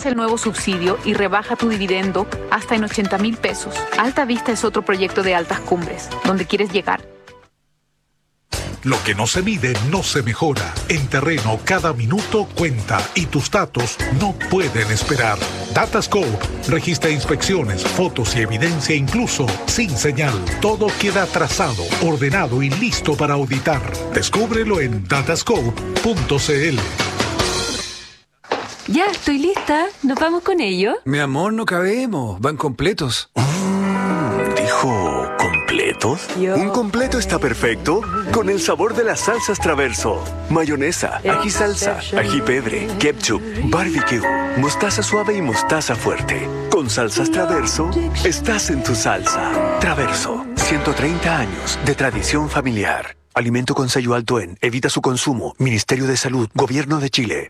Aprovecha el nuevo subsidio y rebaja tu dividendo hasta en 80,000 pesos. Alta Vista es otro proyecto de Altas Cumbres, donde quieres llegar. Lo que no se mide no se mejora. En terreno cada minuto cuenta y tus datos no pueden esperar. Datascope registra inspecciones, fotos y evidencia incluso sin señal. Todo queda trazado, ordenado y listo para auditar. Descúbrelo en datascope.cl. Ya, estoy lista. ¿Nos vamos con ello? Mi amor, no cabemos. Van completos. ¿Dijo completos? Un completo está perfecto con el sabor de las salsas Traverso. Mayonesa, ají salsa, ají pedre, ketchup, barbecue, mostaza suave y mostaza fuerte. Con salsas Traverso, estás en tu salsa. Traverso, 130 años de tradición familiar. Alimento con sello alto en Evita su consumo. Ministerio de Salud, Gobierno de Chile.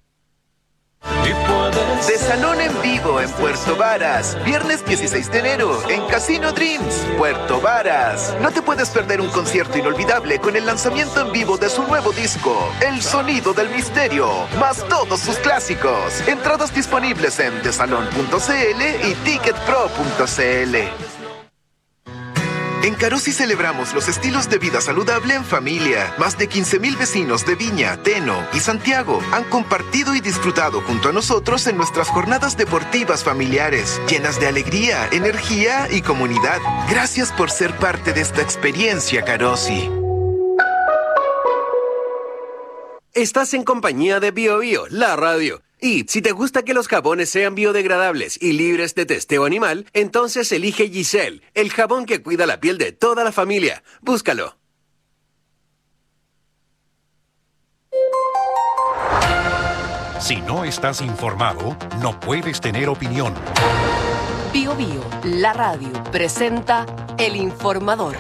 De Salón en Vivo en Puerto Varas, viernes 16 de enero en Casino Dreams, Puerto Varas. No te puedes perder un concierto inolvidable con el lanzamiento en vivo de su nuevo disco, El Sonido del Misterio, más todos sus clásicos. Entradas disponibles en desalon.cl y ticketpro.cl. En Carosi celebramos los estilos de vida saludable en familia. Más de 15,000 vecinos de Viña, Teno y Santiago han compartido y disfrutado junto a nosotros en nuestras jornadas deportivas familiares, llenas de alegría, energía y comunidad. Gracias por ser parte de esta experiencia, Carosi. Estás en compañía de Bio Bio, la radio. Y si te gusta que los jabones sean biodegradables y libres de testeo animal, entonces elige Giselle, el jabón que cuida la piel de toda la familia. Búscalo. Si no estás informado, no puedes tener opinión. Bio Bio, la radio, presenta El Informador.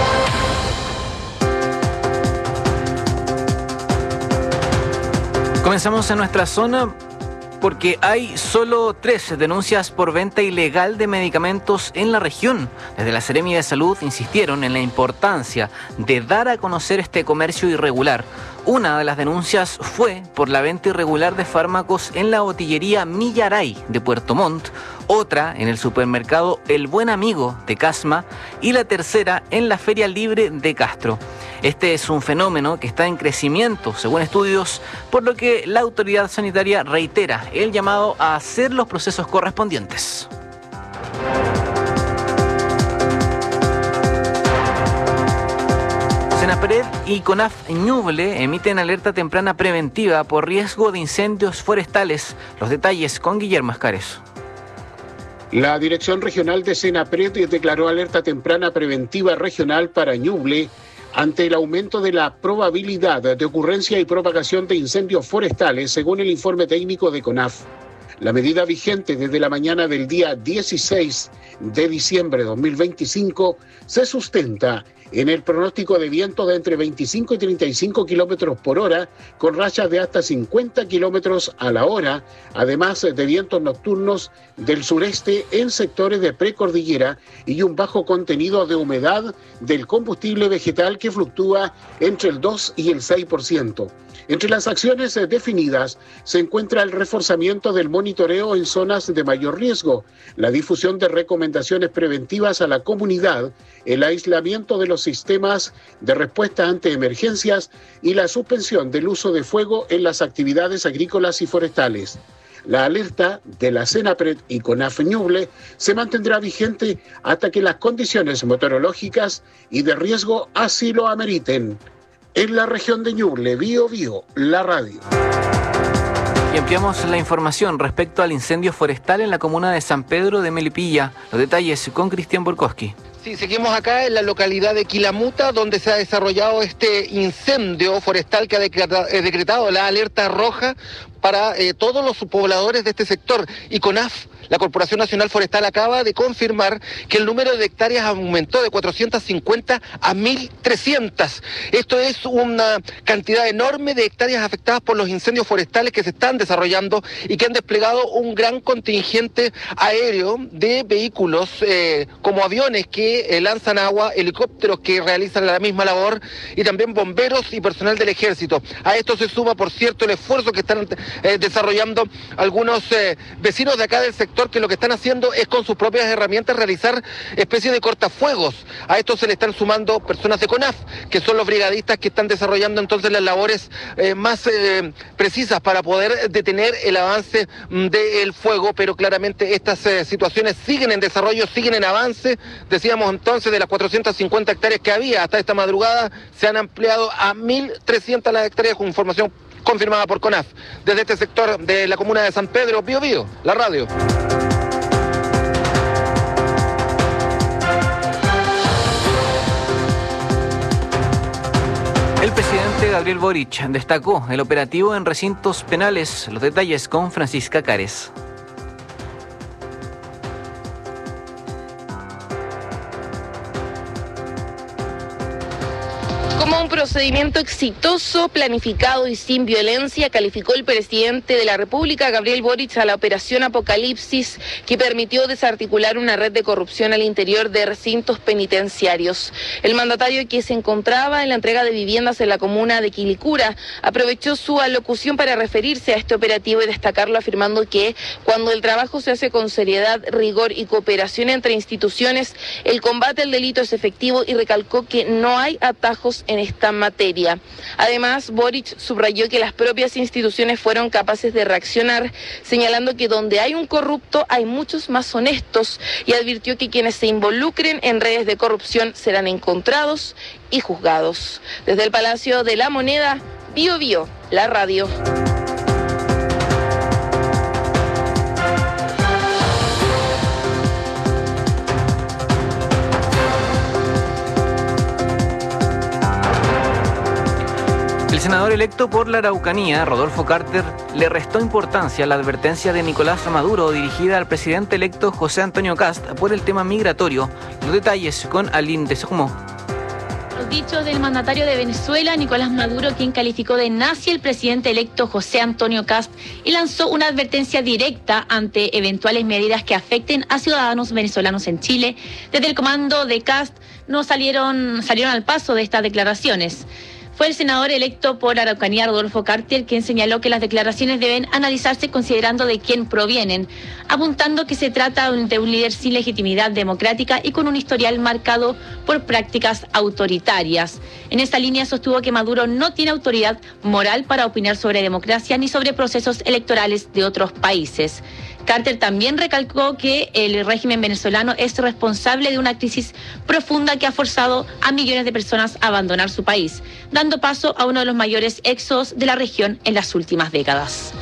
Comenzamos en nuestra zona porque hay solo 3 denuncias por venta ilegal de medicamentos en la región. Desde la Seremi de Salud insistieron en la importancia de dar a conocer este comercio irregular. Una de las denuncias fue por la venta irregular de fármacos en la botillería Millaray de Puerto Montt, otra en el supermercado El Buen Amigo de Casma y la tercera en la Feria Libre de Castro. Este es un fenómeno que está en crecimiento, según estudios, por lo que la autoridad sanitaria reitera el llamado a hacer los procesos correspondientes. Senapred y CONAF Ñuble emiten alerta temprana preventiva por riesgo de incendios forestales. Los detalles con Guillermo Escares. La Dirección Regional de Senapred declaró alerta temprana preventiva regional para Ñuble ante el aumento de la probabilidad de ocurrencia y propagación de incendios forestales, según el informe técnico de CONAF. La medida vigente desde la mañana del día 16 de diciembre de 2025 se sustenta en el pronóstico de viento de entre 25 y 35 kilómetros por hora, con rachas de hasta 50 kilómetros a la hora, además de vientos nocturnos del sureste en sectores de precordillera y un bajo contenido de humedad del combustible vegetal que fluctúa entre el 2 y el 6%. Entre las acciones definidas se encuentra el reforzamiento del monitoreo en zonas de mayor riesgo, la difusión de recomendaciones preventivas a la comunidad, el aislamiento de los sistemas de respuesta ante emergencias y la suspensión del uso de fuego en las actividades agrícolas y forestales. La alerta de la Senapred y CONAF Ñuble se mantendrá vigente hasta que las condiciones meteorológicas y de riesgo así lo ameriten. En la región de Ñuble, Bio Bio, la radio. Y ampliamos la información respecto al incendio forestal en la comuna de San Pedro de Melipilla. Los detalles con Cristian Borkowski. Sí, seguimos acá en la localidad de Quilamuta, donde se ha desarrollado este incendio forestal que ha decretado la alerta roja para todos los pobladores de este sector. Y CONAF, la Corporación Nacional Forestal, acaba de confirmar que el número de hectáreas aumentó de 450 a 1.300. Esto es una cantidad enorme de hectáreas afectadas por los incendios forestales que se están desarrollando y que han desplegado un gran contingente aéreo de vehículos como aviones que lanzan agua, helicópteros que realizan la misma labor y también bomberos y personal del ejército. A esto se suma, por cierto, el esfuerzo que están desarrollando algunos vecinos de acá del sector, que lo que están haciendo es con sus propias herramientas realizar especies de cortafuegos. A esto se le están sumando personas de CONAF, que son los brigadistas que están desarrollando entonces las labores más precisas para poder detener el avance del fuego, pero claramente estas situaciones siguen en desarrollo, siguen en avance. Decíamos entonces, de las 450 hectáreas que había hasta esta madrugada, se han ampliado a 1.300 las hectáreas, con información confirmada por CONAF. Desde este sector de la comuna de San Pedro, Bío Bío, la radio. El presidente Gabriel Boric destacó el operativo en recintos penales. Los detalles con Francisca Cares. Como un procedimiento exitoso, planificado y sin violencia, calificó el presidente de la República, Gabriel Boric, a la operación Apocalipsis, que permitió desarticular una red de corrupción al interior de recintos penitenciarios. El mandatario, que se encontraba en la entrega de viviendas en la comuna de Quilicura, aprovechó su alocución para referirse a este operativo y destacarlo, afirmando que cuando el trabajo se hace con seriedad, rigor y cooperación entre instituciones, el combate al delito es efectivo, y recalcó que no hay atajos en esta materia. Además, Boric subrayó que las propias instituciones fueron capaces de reaccionar, señalando que donde hay un corrupto hay muchos más honestos, y advirtió que quienes se involucren en redes de corrupción serán encontrados y juzgados. Desde el Palacio de la Moneda, Bío Bío, la radio. El senador electo por la Araucanía, Rodolfo Carter, le restó importancia a la advertencia de Nicolás Maduro dirigida al presidente electo José Antonio Kast por el tema migratorio. Los detalles con Aline de Sogmo. Los dichos del mandatario de Venezuela, Nicolás Maduro, quien calificó de nazi el presidente electo José Antonio Kast y lanzó una advertencia directa ante eventuales medidas que afecten a ciudadanos venezolanos en Chile. Desde el comando de Kast no salieron al paso de estas declaraciones. Fue el senador electo por Araucanía, Rodolfo Carter, quien señaló que las declaraciones deben analizarse considerando de quién provienen, apuntando que se trata de un líder sin legitimidad democrática y con un historial marcado por prácticas autoritarias. En esta línea sostuvo que Maduro no tiene autoridad moral para opinar sobre democracia ni sobre procesos electorales de otros países. Carter también recalcó que el régimen venezolano es responsable de una crisis profunda que ha forzado a millones de personas a abandonar su país, dando paso a uno de los mayores éxodos de la región en las últimas décadas.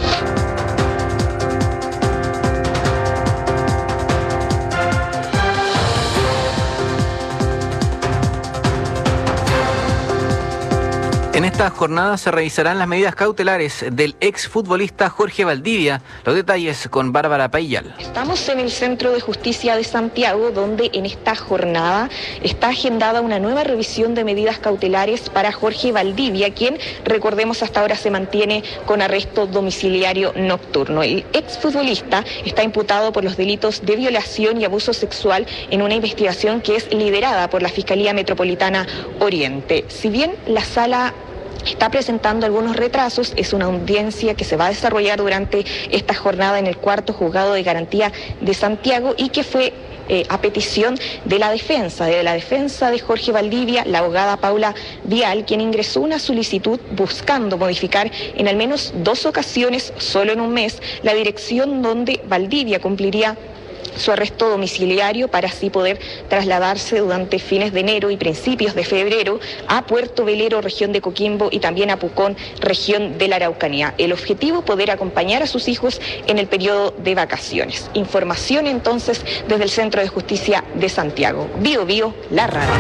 En esta jornada se revisarán las medidas cautelares del exfutbolista Jorge Valdivia. Los detalles con Bárbara Paillal. Estamos en el Centro de Justicia de Santiago, donde en esta jornada está agendada una nueva revisión de medidas cautelares para Jorge Valdivia, quien, recordemos, hasta ahora se mantiene con arresto domiciliario nocturno. El exfutbolista está imputado por los delitos de violación y abuso sexual en una investigación que es liderada por la Fiscalía Metropolitana Oriente. Si bien la sala está presentando algunos retrasos, es una audiencia que se va a desarrollar durante esta jornada en el cuarto juzgado de garantía de Santiago, y que fue a petición de la defensa de Jorge Valdivia, la abogada Paula Vial, quien ingresó una solicitud buscando modificar en al menos 2 ocasiones, solo en un mes, la dirección donde Valdivia cumpliría su arresto domiciliario, para así poder trasladarse durante fines de enero y principios de febrero a Puerto Velero, región de Coquimbo, y también a Pucón, región de la Araucanía. El objetivo, poder acompañar a sus hijos en el periodo de vacaciones. Información entonces desde el Centro de Justicia de Santiago. Bío Bío, la radio.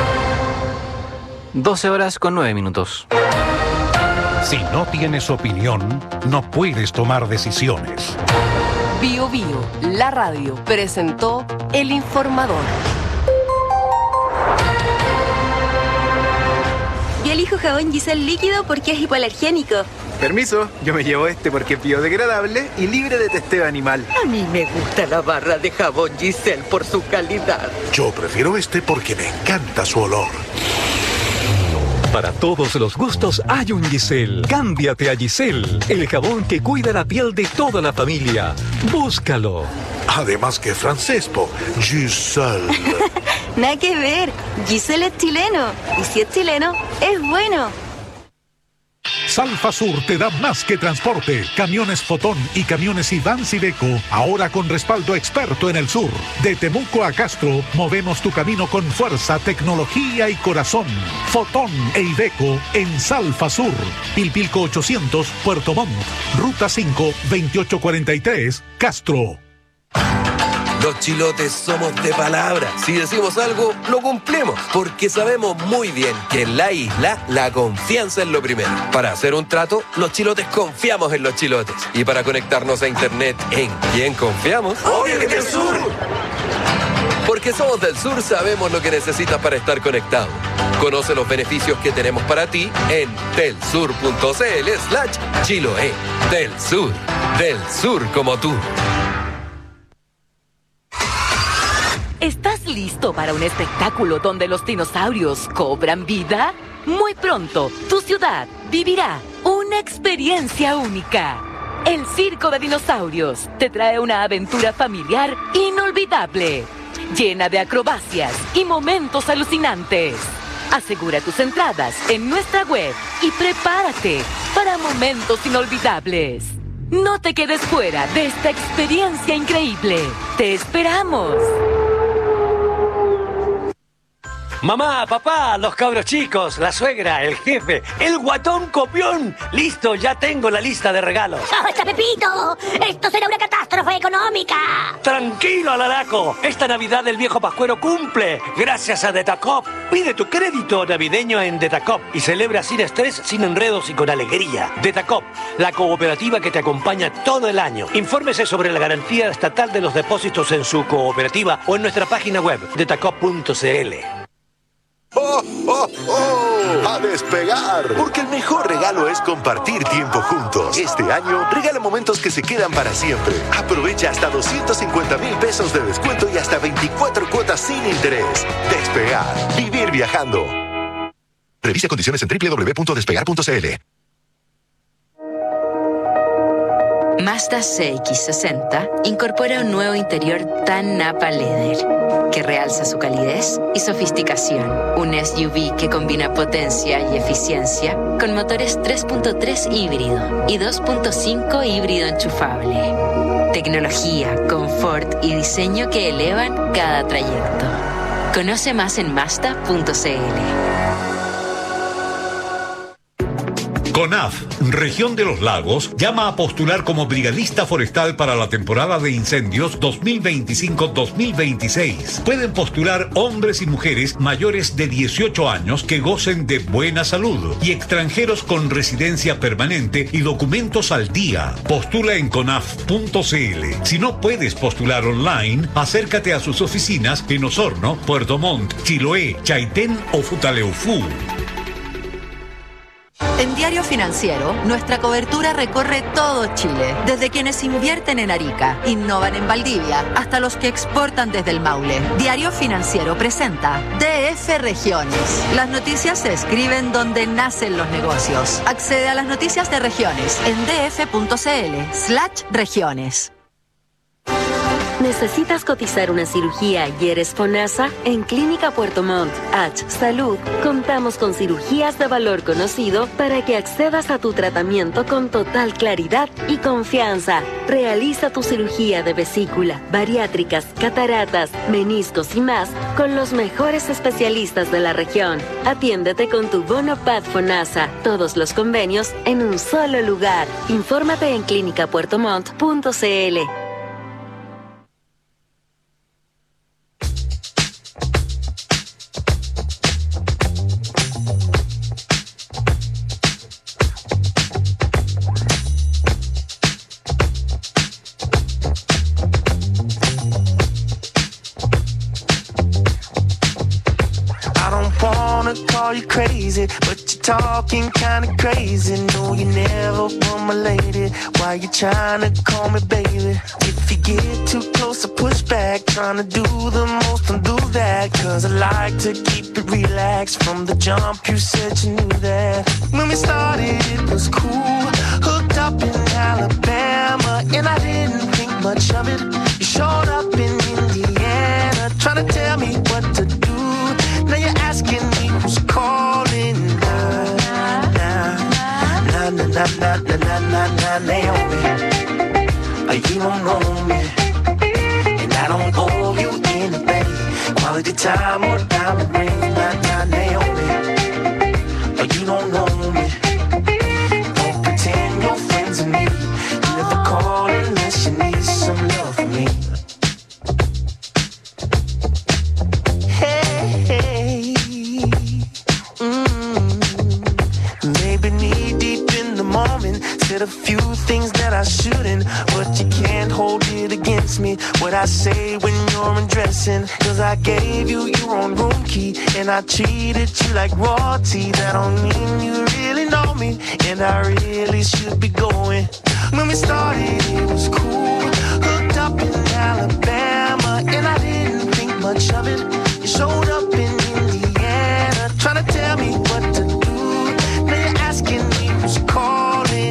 12:09. Si no tienes opinión, no puedes tomar decisiones. Bío Bío, la radio, presentó El Informador. Yo elijo jabón Giselle líquido porque es hipoalergénico. Permiso, yo me llevo este porque es biodegradable y libre de testeo animal. A mí me gusta la barra de jabón Giselle por su calidad. Yo prefiero este porque me encanta su olor. Para todos los gustos hay un Giselle. Cámbiate a Giselle, el jabón que cuida la piel de toda la familia. Búscalo. Además que francés, po. Giselle. Nada que ver. Giselle es chileno. Y si es chileno, es bueno. Salfa Sur te da más que transporte. Camiones Fotón y camiones Iván Iveco, ahora con respaldo experto en el sur. De Temuco a Castro, movemos tu camino con fuerza, tecnología y corazón. Fotón e Iveco en Salfa Sur. Pilpilco 800, Puerto Montt. Ruta 5, 2843, Castro. Los chilotes somos de palabra. Si decimos algo, lo cumplimos. Porque sabemos muy bien que en la isla la confianza es lo primero. Para hacer un trato, los chilotes confiamos en los chilotes. Y para conectarnos a internet, ¿en quién confiamos? ¡Obvio que del sur! Porque somos del sur, sabemos lo que necesitas para estar conectado. Conoce los beneficios que tenemos para ti en telsur.cl/Chiloé. Del sur como tú. ¿Estás listo para un espectáculo donde los dinosaurios cobran vida? Muy pronto, tu ciudad vivirá una experiencia única. El Circo de Dinosaurios te trae una aventura familiar inolvidable, llena de acrobacias y momentos alucinantes. Asegura tus entradas en nuestra web y prepárate para momentos inolvidables. No te quedes fuera de esta experiencia increíble. ¡Te esperamos! Mamá, papá, los cabros chicos, la suegra, el jefe, el guatón copión. Listo, ya tengo la lista de regalos. ¡Basta, Pepito! ¡Esto será una catástrofe económica! Tranquilo, Alaraco. Esta Navidad el viejo pascuero cumple. Gracias a Detacop. Pide tu crédito navideño en Detacop y celebra sin estrés, sin enredos y con alegría. Detacop, la cooperativa que te acompaña todo el año. Infórmese sobre la garantía estatal de los depósitos en su cooperativa o en nuestra página web, detacop.cl. ¡Oh, oh, oh! ¡A despegar! Porque el mejor regalo es compartir tiempo juntos. Este año, regala momentos que se quedan para siempre. Aprovecha hasta 250,000 pesos de descuento y hasta 24 cuotas sin interés. Despegar. Vivir viajando. Revisa condiciones en www.despegar.cl. Mazda CX-60 incorpora un nuevo interior tan Napa Leather que realza su calidez y sofisticación. Un SUV que combina potencia y eficiencia con motores 3.3 híbrido y 2.5 híbrido enchufable. Tecnología, confort y diseño que elevan cada trayecto. Conoce más en Mazda.cl. CONAF, Región de los Lagos, llama a postular como brigadista forestal para la temporada de incendios 2025-2026. Pueden postular hombres y mujeres mayores de 18 años que gocen de buena salud y extranjeros con residencia permanente y documentos al día. Postula en conaf.cl. Si no puedes postular online, acércate a sus oficinas en Osorno, Puerto Montt, Chiloé, Chaitén o Futaleufú. En Diario Financiero, nuestra cobertura recorre todo Chile, desde quienes invierten en Arica, innovan en Valdivia, hasta los que exportan desde el Maule. Diario Financiero presenta DF Regiones. Las noticias se escriben donde nacen los negocios. Accede a las noticias de regiones en df.cl/regiones. ¿Necesitas cotizar una cirugía y eres FONASA? En Clínica Puerto Montt, H Salud, contamos con cirugías de valor conocido para que accedas a tu tratamiento con total claridad y confianza. Realiza tu cirugía de vesícula, bariátricas, cataratas, meniscos y más con los mejores especialistas de la región. Atiéndete con tu bono PAD FONASA. Todos los convenios en un solo lugar. Infórmate en clinicapuertomont.cl. You crazy, but you're talking kinda crazy. No, you never were my lady. Why you trying to call me baby? If you get too close, I push back, trying to do the most and do that. Cause I like to keep it relaxed. From the jump you said you knew that. When we started it was cool, hooked up in Alabama, and I didn't think much of it. You showed up in Indiana, trying to tell me what to do. Now you're asking me who's calling. Naomi, you don't know me, and I don't owe you anything. Quality time or diamond ring. Naomi, you don't know me. Don't pretend you're friends with me. You never call unless you need some love from me. Hey, maybe knee deep in the moment. Said a few things that I shouldn't, but you can't hold it against me. What I say when you're undressing, cause I gave you your own room key, and I treated you like royalty. That don't mean you really know me, and I really should be going. When we started it was cool, hooked up in Alabama, and I didn't think much of it. You showed up in Indiana, trying to tell me what to do. Now you're asking me who's calling.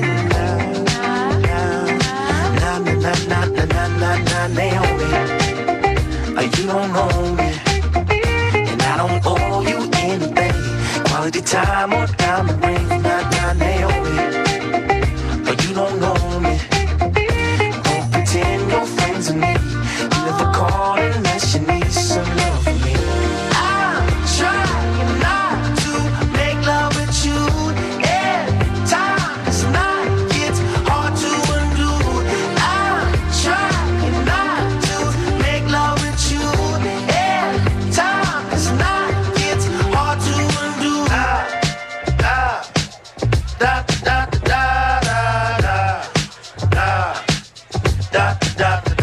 Naomi, you don't know me, and I don't owe you anything. Quality time or diamond ring. Naomi, you don't know me. Don't pretend you're friends with me. You never call unless you need some love from me. I'm trying not to make love with you every time. This night gets hard to undo. I'm trying not to make love with you every time. This night gets hard to undo. Da da da da da da da da da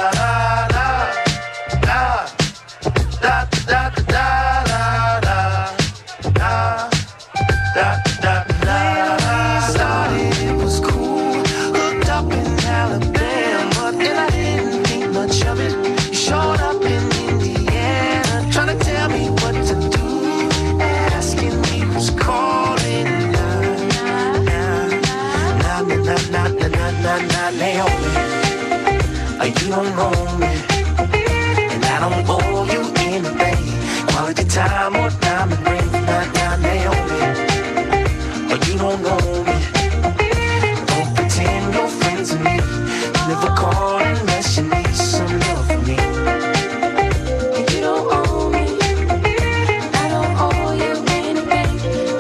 you don't know me, and I don't owe you anything. Quality time or diamond ring. Naomi, you don't know me. Don't pretend you're friends with me. You never call unless you need some love from me. You don't owe me, I don't owe you anything.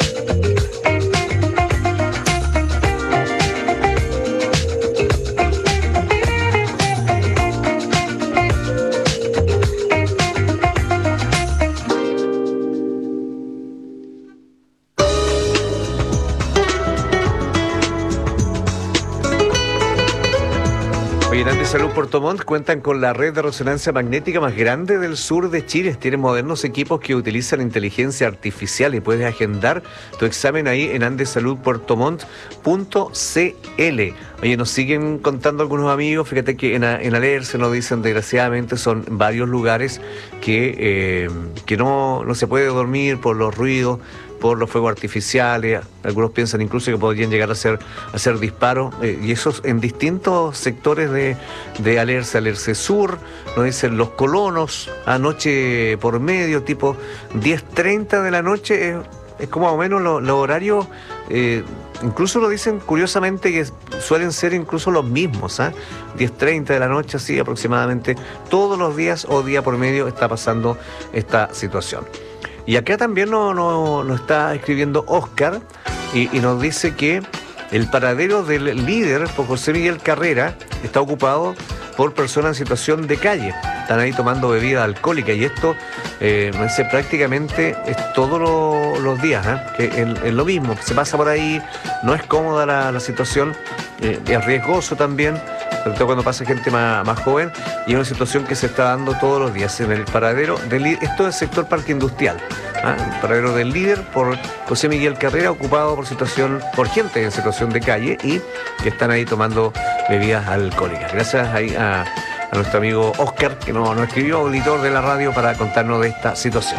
Salud Puerto Montt cuentan con la red de resonancia magnética más grande del sur de Chile. Tienen modernos equipos que utilizan inteligencia artificial y puedes agendar tu examen ahí en andesaludpuertomont.cl. Oye, nos siguen contando algunos amigos. Fíjate que en Alerce nos dicen, desgraciadamente, son varios lugares que no se puede dormir por los ruidos, por los fuegos artificiales. Algunos piensan incluso que podrían llegar a hacer disparos, y eso en distintos sectores de Alerce Sur. Nos dicen Los Colonos, anoche por medio, tipo 10:30 de la noche, es como más o menos los horarios, incluso lo dicen curiosamente que suelen ser incluso los mismos, 10:30 de la noche, así aproximadamente, todos los días o día por medio está pasando esta situación. Y acá también nos está escribiendo Oscar y nos dice que el paradero del líder, por José Miguel Carrera, está ocupado por personas en situación de calle. Están ahí tomando bebida alcohólica, y esto prácticamente es todos los días, que es lo mismo, se pasa por ahí, no es cómoda la situación, es riesgoso también, sobre todo cuando pasa gente más joven, y es una situación que se está dando todos los días en el paradero del líder. Esto es el sector Parque Industrial, el paradero del líder por José Miguel Carrera, ocupado por gente en situación de calle y que están ahí tomando bebidas alcohólicas. Gracias ahí a a nuestro amigo Oscar, que nos escribió, auditor de la radio, para contarnos de esta situación.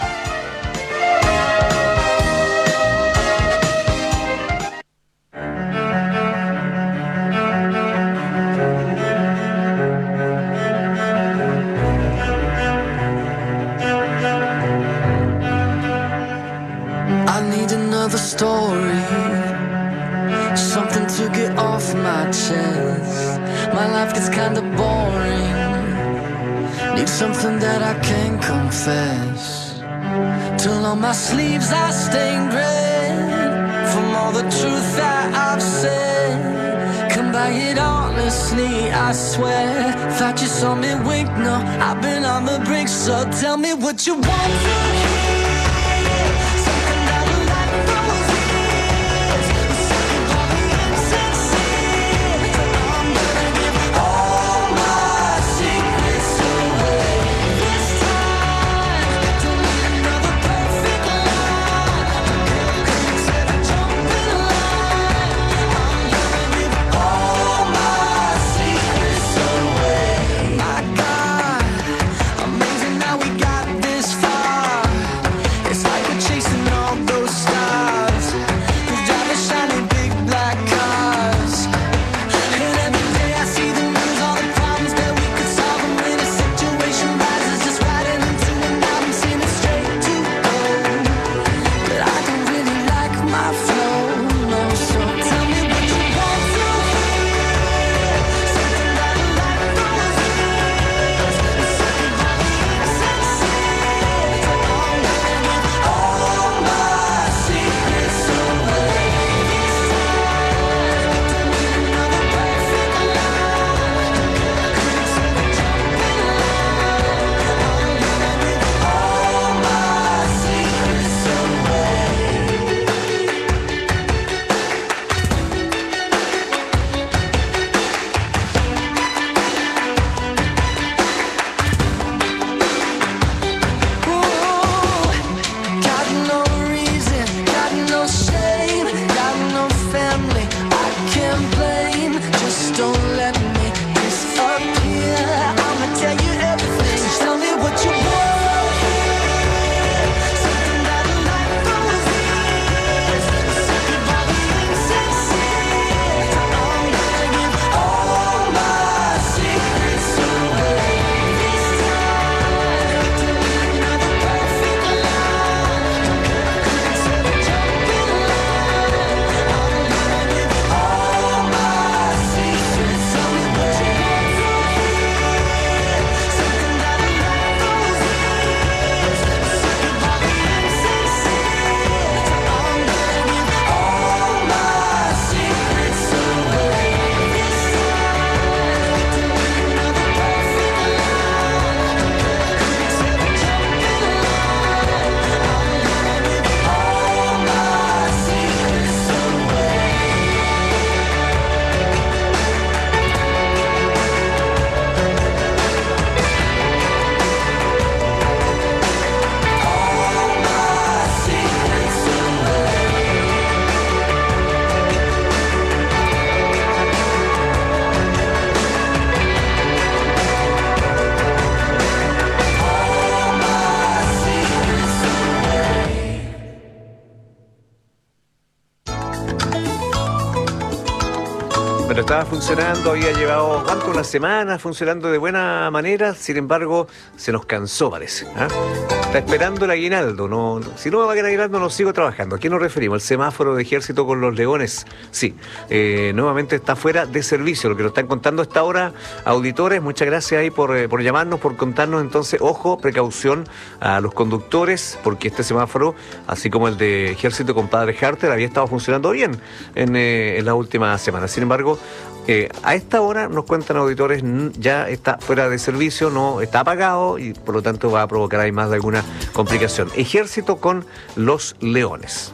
Story, something to get off my chest. My life gets kinda boring. Need something that I can confess. Till on my sleeves I stained red from all the truth that I've said. Come by it honestly, I swear. Thought you saw me wink, no, I've been on the brink. So tell me what you want to hear. Bueno, estaba funcionando, había llevado una semana funcionando de buena manera, sin embargo, se nos cansó, parece. Está esperando el aguinaldo. No, si no me va a quedar aguinaldo, no sigo trabajando. ¿A qué nos referimos? ¿El semáforo de Ejército con los Leones? Sí, nuevamente está fuera de servicio, lo que nos están contando a esta hora, auditores. Muchas gracias ahí por llamarnos, por contarnos. Entonces, ojo, precaución a los conductores, porque este semáforo, así como el de Ejército con Padre Harter, había estado funcionando bien en las últimas semanas. Sin embargo, a esta hora nos cuentan auditores, ya está fuera de servicio, no está apagado y por lo tanto va a provocar ahí más de alguna complicación. Ejército con los Leones.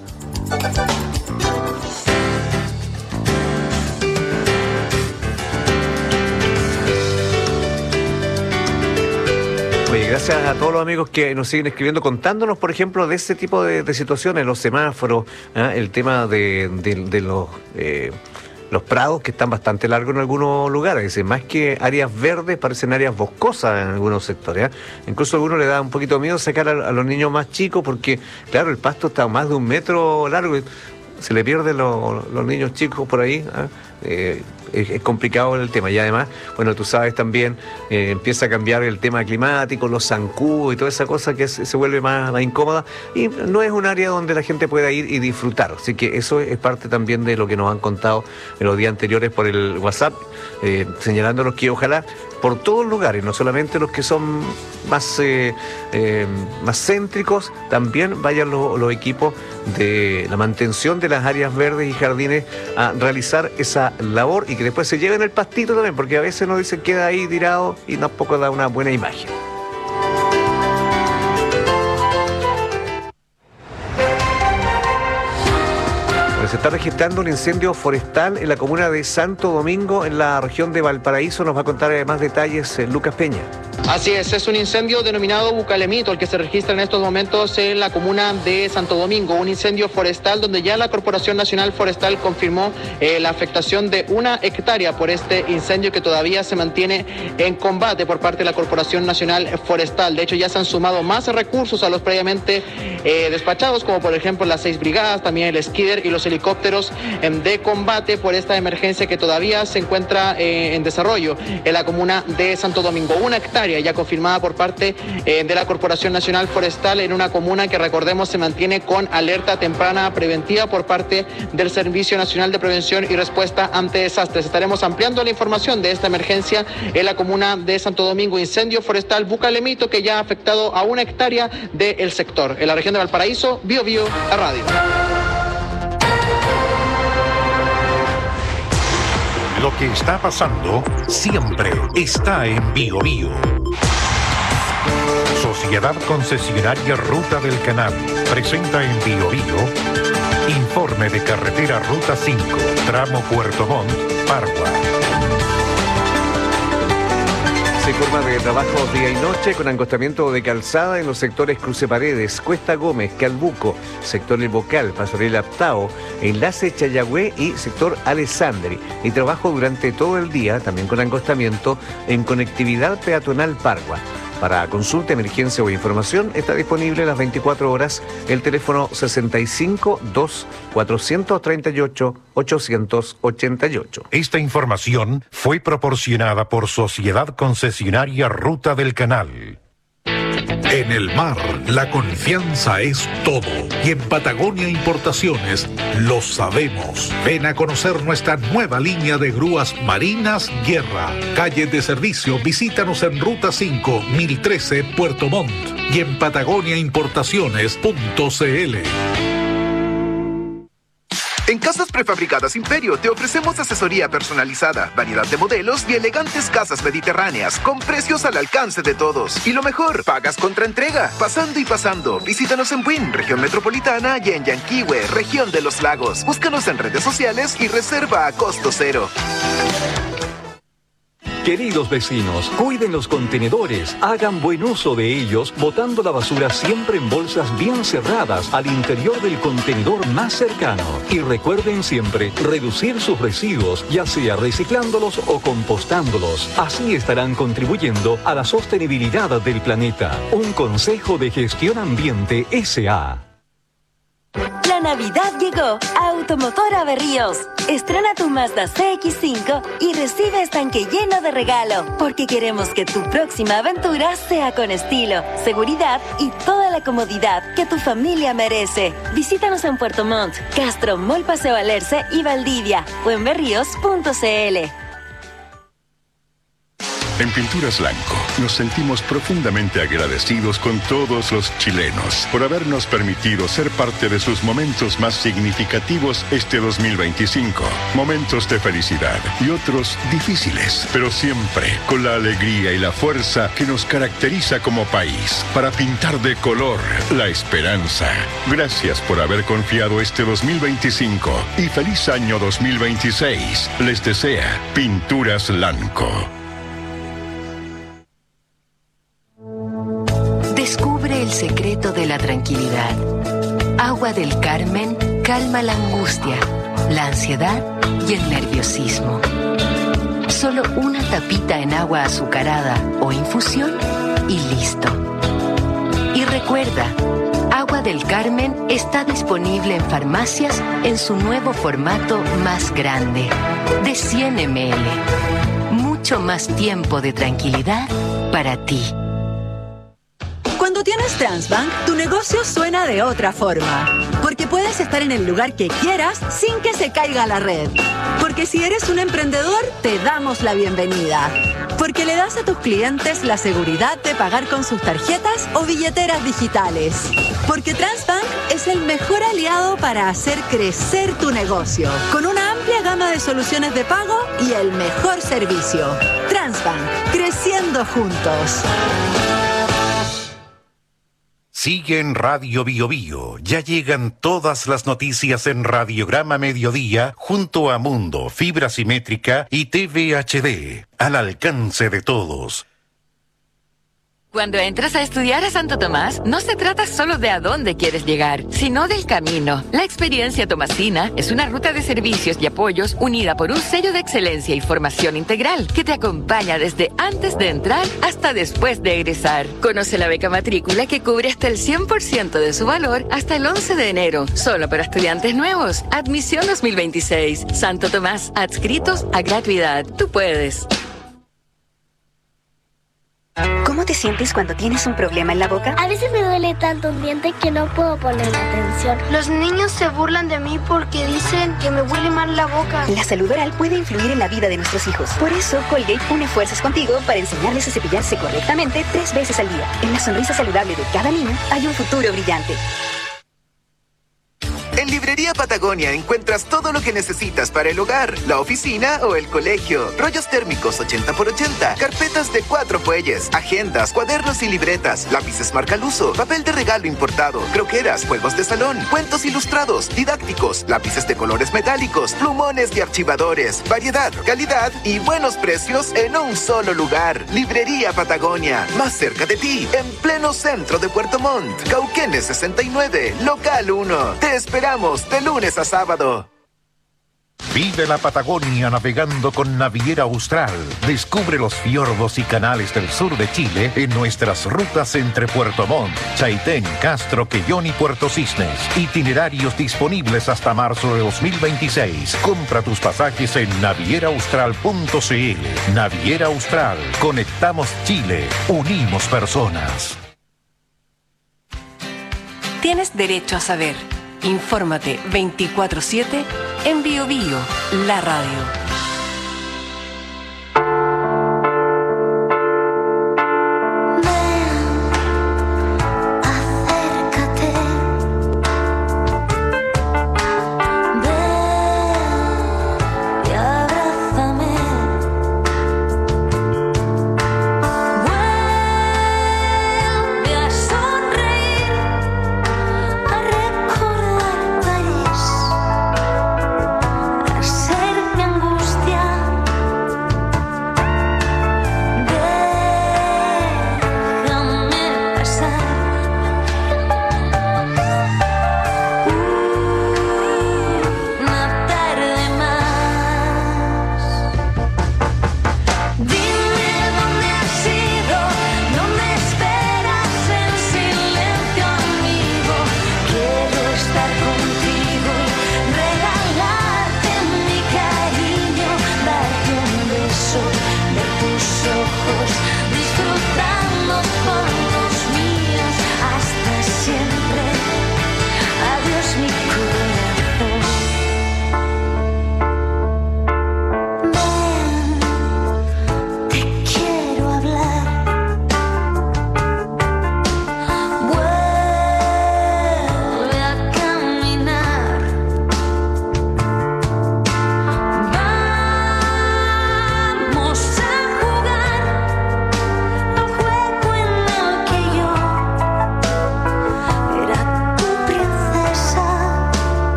Oye, gracias a todos los amigos que nos siguen escribiendo, contándonos, por ejemplo, de este tipo de situaciones, los semáforos, el tema de los los prados, que están bastante largos en algunos lugares. Dice, más que áreas verdes, parecen áreas boscosas en algunos sectores, ¿eh? Incluso a algunos le da un poquito miedo sacar a los niños más chicos porque, claro, el pasto está más de 1 metro largo y se le pierden los niños chicos por ahí, ¿eh? Es complicado el tema. Y además, bueno, tú sabes también, empieza a cambiar el tema climático, los zancudos y toda esa cosa que se vuelve más incómoda, y no es un área donde la gente pueda ir y disfrutar. Así que eso es parte también de lo que nos han contado en los días anteriores por el WhatsApp, señalándonos que ojalá por todos lugares, no solamente los que son más céntricos, también vayan los equipos de la mantención de las áreas verdes y jardines a realizar esa labor, y que después se lleven el pastito también, porque a veces nos dicen queda ahí tirado y tampoco da una buena imagen. Se está registrando un incendio forestal en la comuna de Santo Domingo, en la región de Valparaíso. Nos va a contar además detalles Lucas Peña. Así es un incendio denominado Bucalemito el que se registra en estos momentos en la comuna de Santo Domingo, un incendio forestal donde ya la Corporación Nacional Forestal confirmó la afectación de 1 hectárea por este incendio que todavía se mantiene en combate por parte de la Corporación Nacional Forestal. De hecho, ya se han sumado más recursos a los previamente despachados, como por ejemplo las 6 brigadas, también el Skidder y los helicópteros de combate por esta emergencia que todavía se encuentra en desarrollo en la comuna de Santo Domingo. 1 hectárea ya confirmada por parte de la Corporación Nacional Forestal en una comuna que, recordemos, se mantiene con alerta temprana preventiva por parte del Servicio Nacional de Prevención y Respuesta ante Desastres. Estaremos ampliando la información de esta emergencia en la comuna de Santo Domingo. Incendio forestal Bucalemito que ya ha afectado a 1 hectárea del sector. En la región de Valparaíso, Bio a radio. Lo que está pasando siempre está en Bio Bio. Sociedad Concesionaria Ruta del Canal presenta en Bio Bio informe de carretera Ruta 5, tramo Puerto Montt, Pargua. Se informa de trabajos día y noche con angostamiento de calzada en los sectores Cruce Paredes, Cuesta Gómez, Calbuco, sector El Bocal, Pasarela Aptao, Enlace Chayagüe y sector Alessandri. Y trabajo durante todo el día, también con angostamiento, en conectividad peatonal Pargua. Para consulta, emergencia o información está disponible las 24 horas el teléfono 65 2 438 888. Esta información fue proporcionada por Sociedad Concesionaria Ruta del Canal. En el mar, la confianza es todo. Y en Patagonia Importaciones lo sabemos. Ven a conocer nuestra nueva línea de grúas marinas Guerra. Calle de servicio, visítanos en Ruta 5, 1013, Puerto Montt. Y en patagoniaimportaciones.cl. En Casas Prefabricadas Imperio te ofrecemos asesoría personalizada, variedad de modelos y elegantes casas mediterráneas con precios al alcance de todos. Y lo mejor, pagas contra entrega. Pasando y pasando, visítanos en Buin, región metropolitana, y en Yanquihue, región de los lagos. Búscanos en redes sociales y reserva a costo cero. Queridos vecinos, cuiden los contenedores, hagan buen uso de ellos, botando la basura siempre en bolsas bien cerradas al interior del contenedor más cercano. Y recuerden siempre reducir sus residuos, ya sea reciclándolos o compostándolos. Así estarán contribuyendo a la sostenibilidad del planeta. Un consejo de Gestión Ambiente S.A. La Navidad llegó a Automotora Berríos. Estrena tu Mazda CX-5 y recibe estanque lleno de regalo, porque queremos que tu próxima aventura sea con estilo, seguridad y toda la comodidad que tu familia merece. Visítanos en Puerto Montt, Castro, Mall Paseo Alerce y Valdivia, o en berríos.cl. En Pinturas Lanco nos sentimos profundamente agradecidos con todos los chilenos por habernos permitido ser parte de sus momentos más significativos este 2025. Momentos de felicidad y otros difíciles, pero siempre con la alegría y la fuerza que nos caracteriza como país para pintar de color la esperanza. Gracias por haber confiado este 2025 y feliz año 2026. Les desea Pinturas Lanco. Descubre el secreto de la tranquilidad. Agua del Carmen calma la angustia, la ansiedad y el nerviosismo. Solo una tapita en agua azucarada o infusión y listo. Y recuerda, Agua del Carmen está disponible en farmacias en su nuevo formato más grande, de 100 ml. Mucho más tiempo de tranquilidad para ti. Cuando tienes Transbank, tu negocio suena de otra forma. Porque puedes estar en el lugar que quieras sin que se caiga la red. Porque si eres un emprendedor, te damos la bienvenida. Porque le das a tus clientes la seguridad de pagar con sus tarjetas o billeteras digitales. Porque Transbank es el mejor aliado para hacer crecer tu negocio. Con una amplia gama de soluciones de pago y el mejor servicio. Transbank, creciendo juntos. Sigue en Radio Bio Bio. Ya llegan todas las noticias en Radiograma Mediodía junto a Mundo, Fibra Simétrica y TV HD. Al alcance de todos. Cuando entras a estudiar a Santo Tomás, no se trata solo de a dónde quieres llegar, sino del camino. La experiencia tomasina es una ruta de servicios y apoyos unida por un sello de excelencia y formación integral que te acompaña desde antes de entrar hasta después de egresar. Conoce la beca matrícula que cubre hasta el 100% de su valor hasta el 11 de enero, solo para estudiantes nuevos. Admisión 2026. Santo Tomás, adscritos a gratuidad. Tú puedes. ¿Cómo te sientes cuando tienes un problema en la boca? A veces me duele tanto un diente que no puedo poner atención. Los niños se burlan de mí porque dicen que me huele mal la boca. La salud oral puede influir en la vida de nuestros hijos. Por eso, Colgate une fuerzas contigo para enseñarles a cepillarse correctamente 3 veces al día. En la sonrisa saludable de cada niño hay un futuro brillante. En Librería Patagonia encuentras todo lo que necesitas para el hogar, la oficina o el colegio. Rollos térmicos 80x80, carpetas de 4 fuelles, agendas, cuadernos y libretas, lápices marca Luso, papel de regalo importado, croqueras, juegos de salón, cuentos ilustrados, didácticos, lápices de colores metálicos, plumones y archivadores. Variedad, calidad y buenos precios en un solo lugar. Librería Patagonia, más cerca de ti, en pleno centro de Puerto Montt. Cauquenes 69, local 1. Te esperamos de lunes a sábado. Vive la Patagonia navegando con Naviera Austral. Descubre los fiordos y canales del sur de Chile en nuestras rutas entre Puerto Montt, Chaitén, Castro, Quellón y Puerto Cisnes. Itinerarios disponibles hasta marzo de 2026. Compra tus pasajes en navieraaustral.cl. Naviera Austral. Conectamos Chile. Unimos personas. Tienes derecho a saber. Infórmate 24/7 en Bio Bio, la radio.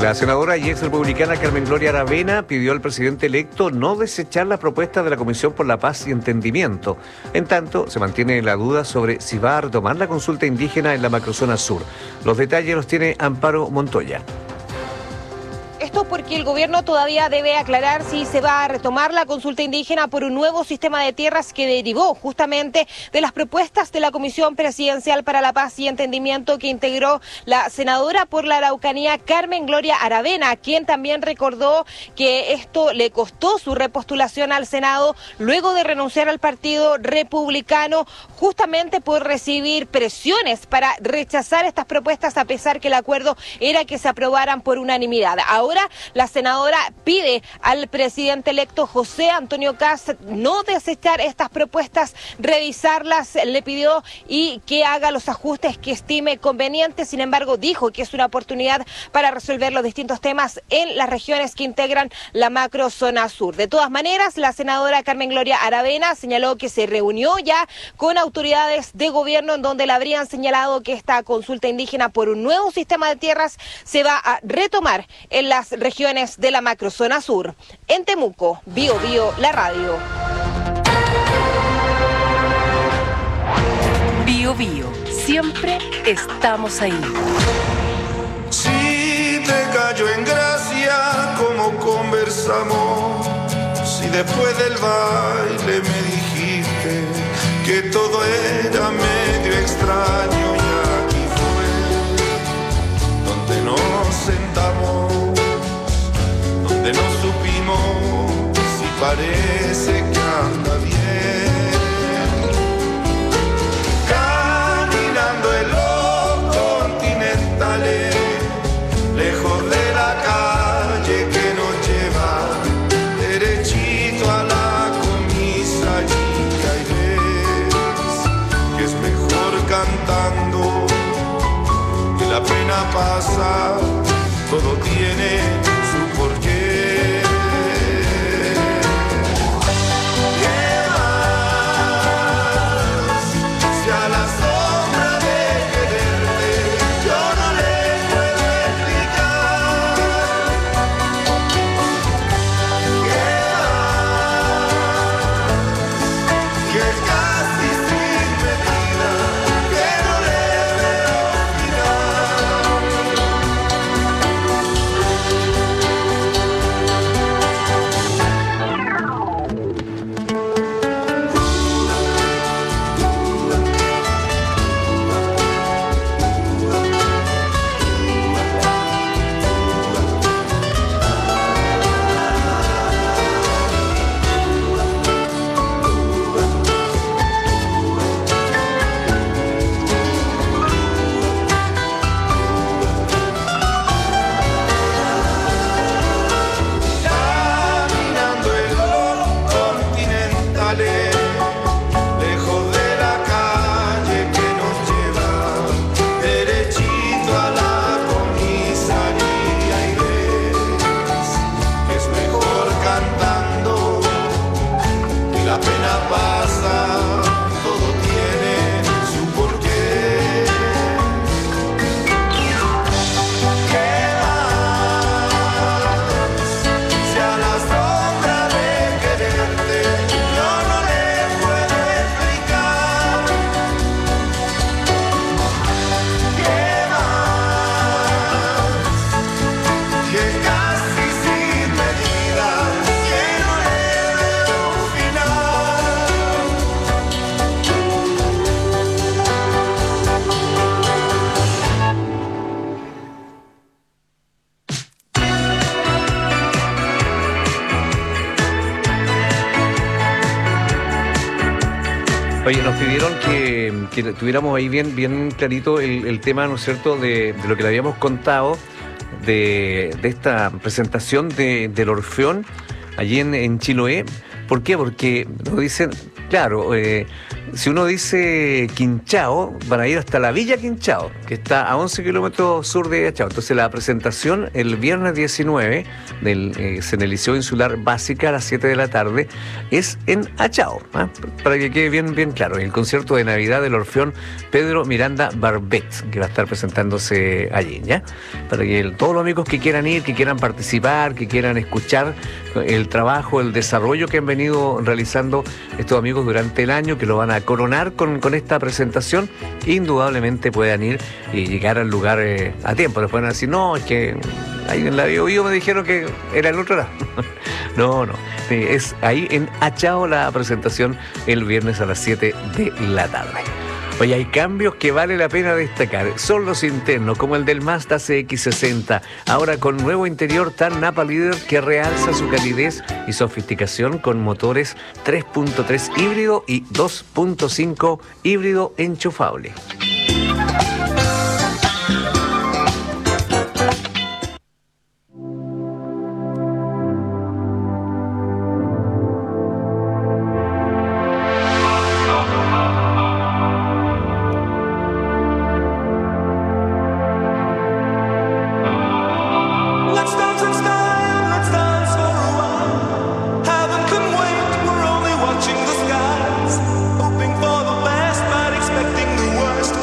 La senadora y ex republicana Carmen Gloria Aravena pidió al presidente electo no desechar la propuesta de la Comisión por la Paz y Entendimiento. En tanto, se mantiene la duda sobre si va a retomar la consulta indígena en la macrozona sur. Los detalles los tiene Amparo Montoya. Esto porque el gobierno todavía debe aclarar si se va a retomar la consulta indígena por un nuevo sistema de tierras que derivó justamente de las propuestas de la Comisión Presidencial para la Paz y Entendimiento que integró la senadora por la Araucanía Carmen Gloria Aravena, quien también recordó que esto le costó su repostulación al Senado luego de renunciar al Partido Republicano justamente por recibir presiones para rechazar estas propuestas a pesar que el acuerdo era que se aprobaran por unanimidad. Ahora la senadora pide al presidente electo José Antonio Kast no desechar estas propuestas, revisarlas, le pidió y que haga los ajustes que estime convenientes. Sin embargo, dijo que es una oportunidad para resolver los distintos temas en las regiones que integran la macrozona sur. De todas maneras, la senadora Carmen Gloria Aravena señaló que se reunió ya con autoridades de gobierno en donde le habrían señalado que esta consulta indígena por un nuevo sistema de tierras se va a retomar en las regiones de la macrozona sur. En Temuco, Bio Bio, la radio. Bio Bio, siempre estamos ahí. Si te cayó en gracia como conversamos, si después del baile me dijiste que todo era medio extraño y aquí fue donde nos sentamos, donde no supimos si parece que anda bien. Caminando en los continentales, lejos de la calle que nos lleva derechito a la comisaría, y ves que es mejor cantando, que la pena pasa, todo tiene su porqué. ¿Qué más? Si a la sombra de quererte yo no le puedo explicar. ¿Qué más? Que es casi sin medida, que no le veo caminando en los continentales, lejos de la calle que nos lleva derechito a la comisaría, y ves que es mejor cantando, que la pena pasa, todo tiene su porqué. ¿Qué más? Si a la sombra de quererte yo no le puedo explicar. ¿Qué más? Que casi sin medida, que no le veo final. Oye, nos pidieron que tuviéramos ahí bien clarito el tema, ¿no es cierto?, de lo que le habíamos contado de esta presentación del Orfeón allí en Chiloé. ¿Por qué? Porque nos dicen, claro, si uno dice Quinchao, van a ir hasta la Villa Quinchao, que está a 11 kilómetros sur de Achao. Entonces la presentación el viernes 19 en el Liceo Insular Básica a las 7 de la tarde es en Achao, para que quede bien claro. El concierto de Navidad del Orfeón Pedro Miranda Barbet, que va a estar presentándose allí, ¿ya? Para que todos los amigos que quieran ir, que quieran participar, que quieran escuchar el trabajo, el desarrollo que han venido realizando estos amigos durante el año, que lo van a coronar con esta presentación, indudablemente puedan ir y llegar al lugar a tiempo. Después van a decir, no, es que ahí en la Bio me dijeron que era el otro lado. No, es ahí en Achao la presentación el viernes a las 7 de la tarde. Oye, hay cambios que vale la pena destacar. Son los internos, como el del Mazda CX-60, ahora con nuevo interior TAN Napa Líder que realza su calidez y sofisticación con motores 3.3 híbrido y 2.5 híbrido enchufable. Watching the skies, hoping for the best but expecting the worst.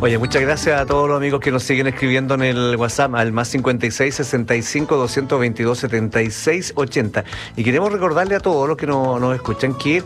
Oye, muchas gracias a todos los amigos que nos siguen escribiendo en el WhatsApp al más 56 65 222 76 80. Y queremos recordarle a todos los que nos escuchan que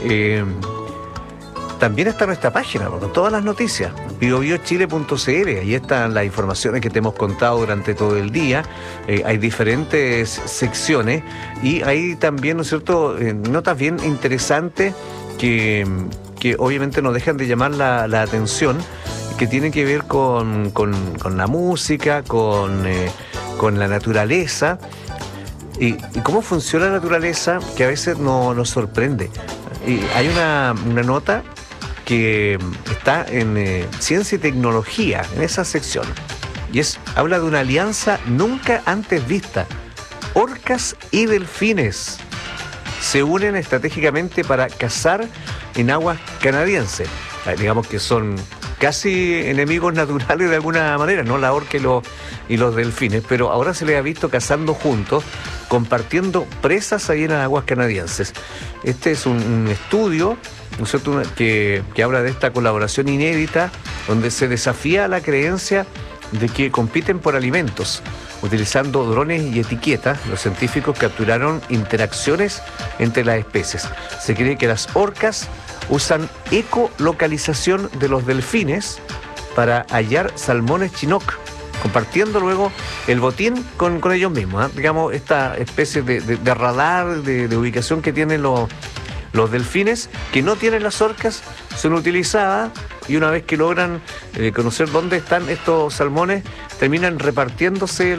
también está nuestra página con todas las noticias, biobiochile.cl. Ahí están las informaciones que te hemos contado durante todo el día. Hay diferentes secciones y hay también, ¿no es cierto?, notas bien interesantes que obviamente nos dejan de llamar la atención, que tienen que ver con la música, con la naturaleza y cómo funciona la naturaleza, que a veces nos sorprende. Y hay una nota que está en Ciencia y Tecnología, en esa sección, y habla de una alianza nunca antes vista. Orcas y delfines se unen estratégicamente para cazar en aguas canadienses. Digamos que son casi enemigos naturales de alguna manera, ¿no? La orca y los delfines, pero ahora se les ha visto cazando juntos, compartiendo presas ahí en las aguas canadienses. Este es un estudio, ¿no es cierto?, que habla de esta colaboración inédita, donde se desafía la creencia de que compiten por alimentos. Utilizando drones y etiquetas, los científicos capturaron interacciones entre las especies. Se cree que las orcas usan ecolocalización de los delfines para hallar salmones chinook, compartiendo luego el botín con ellos mismos, ¿eh? Digamos, esta especie de radar, de ubicación que tienen los delfines, que no tienen las orcas, son utilizadas, y una vez que logran conocer dónde están estos salmones, terminan repartiéndose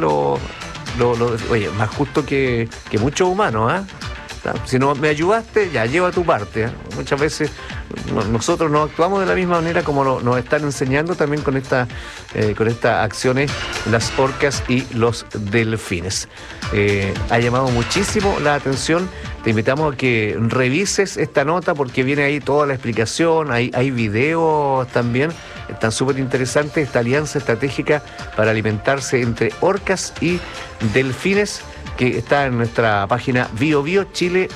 oye, más justo que muchos humanos, ¿eh? Si no me ayudaste, ya lleva tu parte, ¿eh? Muchas veces nosotros no actuamos de la misma manera como nos están enseñando también con estas acciones las orcas y los delfines. Ha llamado muchísimo la atención. Te invitamos a que revises esta nota porque viene ahí toda la explicación, hay videos también. Están súper interesantes, esta alianza estratégica para alimentarse entre orcas y delfines, que está en nuestra página biobiochile.cl.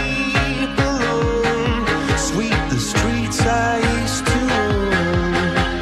Sweet the streets I used to own.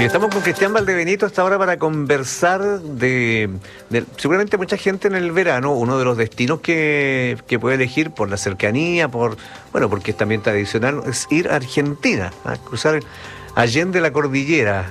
Y estamos con Cristian Valdebenito hasta ahora para conversar de seguramente mucha gente en el verano, uno de los destinos que puede elegir por la cercanía, porque es también tradicional, es ir a Argentina, a cruzar allende la cordillera.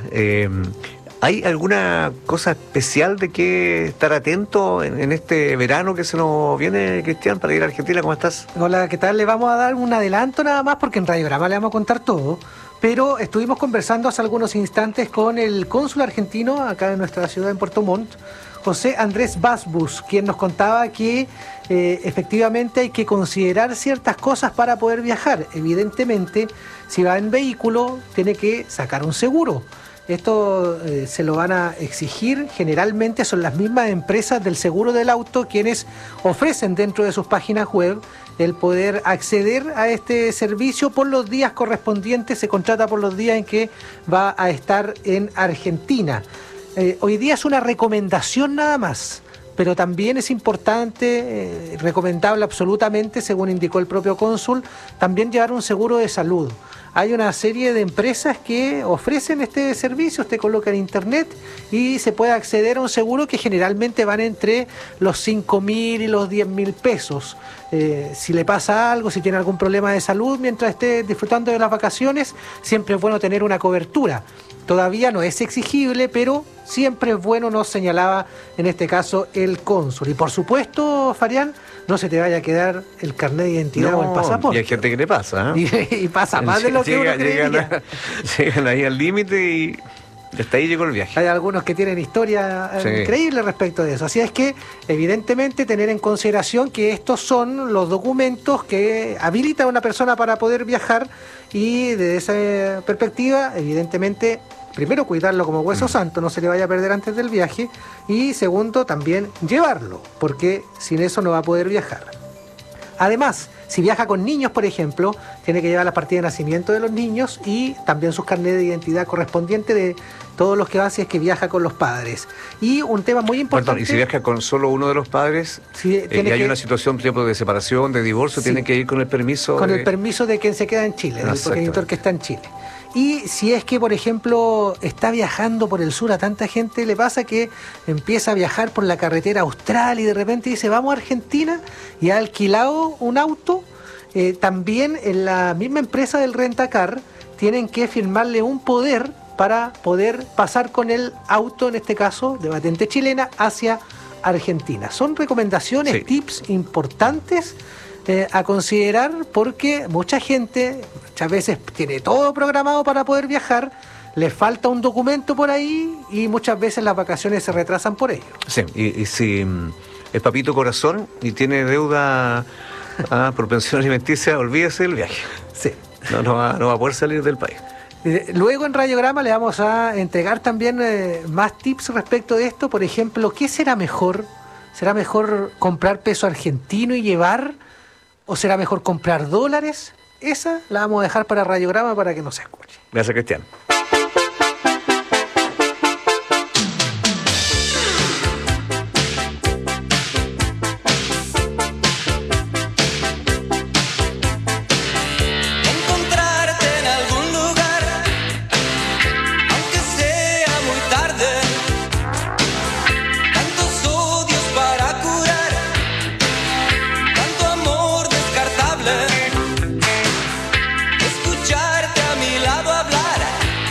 ¿Hay alguna cosa especial de que estar atento en este verano que se nos viene, Cristian, para ir a Argentina? ¿Cómo estás? Hola, ¿qué tal? Le vamos a dar un adelanto nada más porque en Radiograma le vamos a contar todo. Pero estuvimos conversando hace algunos instantes con el cónsul argentino acá en nuestra ciudad, en Puerto Montt, José Andrés Basbus, quien nos contaba que efectivamente hay que considerar ciertas cosas para poder viajar. Evidentemente, si va en vehículo, tiene que sacar un seguro. Esto se lo van a exigir, generalmente son las mismas empresas del seguro del auto quienes ofrecen dentro de sus páginas web el poder acceder a este servicio por los días correspondientes, se contrata por los días en que va a estar en Argentina. Hoy día es una recomendación nada más, pero también es importante, recomendable absolutamente, según indicó el propio cónsul, también llevar un seguro de salud. Hay una serie de empresas que ofrecen este servicio, usted coloca en internet y se puede acceder a un seguro que generalmente van entre los 5.000 y los 10.000 pesos. Si le pasa algo, si tiene algún problema de salud mientras esté disfrutando de las vacaciones, siempre es bueno tener una cobertura. Todavía no es exigible, pero siempre es bueno, nos señalaba en este caso el cónsul. Y por supuesto, Farián, no se te vaya a quedar el carnet de identidad o el pasaporte. Y hay gente que le pasa, ¿eh? Y pasa más de lo que uno creería. Llegan ahí al límite y hasta ahí llegó el viaje. Hay algunos que tienen historia increíble respecto de eso. Así es que, evidentemente, tener en consideración que estos son los documentos que habilitan a una persona para poder viajar y desde esa perspectiva, evidentemente, primero cuidarlo como hueso santo, no se le vaya a perder antes del viaje, y segundo, también llevarlo, porque sin eso no va a poder viajar. Además, si viaja con niños, por ejemplo, tiene que llevar la partida de nacimiento de los niños y también sus carnets de identidad correspondientes de todos los que van si es que viaja con los padres. Y un tema muy importante... Perdón, y si viaja con solo uno de los padres, y hay una situación, por ejemplo, de separación, de divorcio, tiene que ir con el permiso... Con el permiso de quien se queda en Chile, del progenitor que está en Chile. Y si es que, por ejemplo, está viajando por el sur, a tanta gente le pasa que empieza a viajar por la carretera austral y de repente dice, vamos a Argentina, y ha alquilado un auto, también en la misma empresa del rentacar tienen que firmarle un poder para poder pasar con el auto, en este caso, de patente chilena, hacia Argentina. Son recomendaciones, tips importantes a considerar porque mucha gente muchas veces tiene todo programado para poder viajar, le falta un documento por ahí y muchas veces las vacaciones se retrasan por ello. Sí, y si es papito corazón y tiene deuda por pensión alimenticia, olvídese del viaje. Sí. No va a poder salir del país. Luego en Radiograma le vamos a entregar también más tips respecto de esto. Por ejemplo, ¿qué será mejor? ¿Será mejor comprar peso argentino y llevar? ¿O será mejor comprar dólares? Esa la vamos a dejar para Radiograma para que nos escuche. Gracias, Cristian. Escucharte a mi lado hablar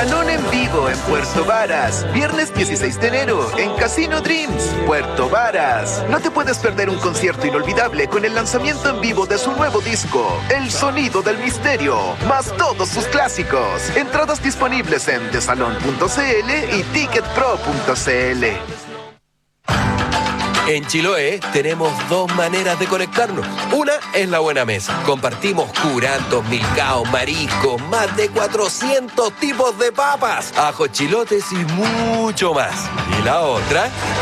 Salón en vivo en Puerto Varas. Viernes 16 de enero en Casino Dreams, Puerto Varas. No te puedes perder un concierto inolvidable con el lanzamiento en vivo de su nuevo disco, El Sonido del Misterio, más todos sus clásicos. Entradas disponibles en desalon.cl y ticketpro.cl. En Chiloé tenemos dos maneras de conectarnos. Una es la buena mesa. Compartimos curantos, milcaos, mariscos, más de 400 tipos de papas, ajos, chilotes y mucho más. Y la otra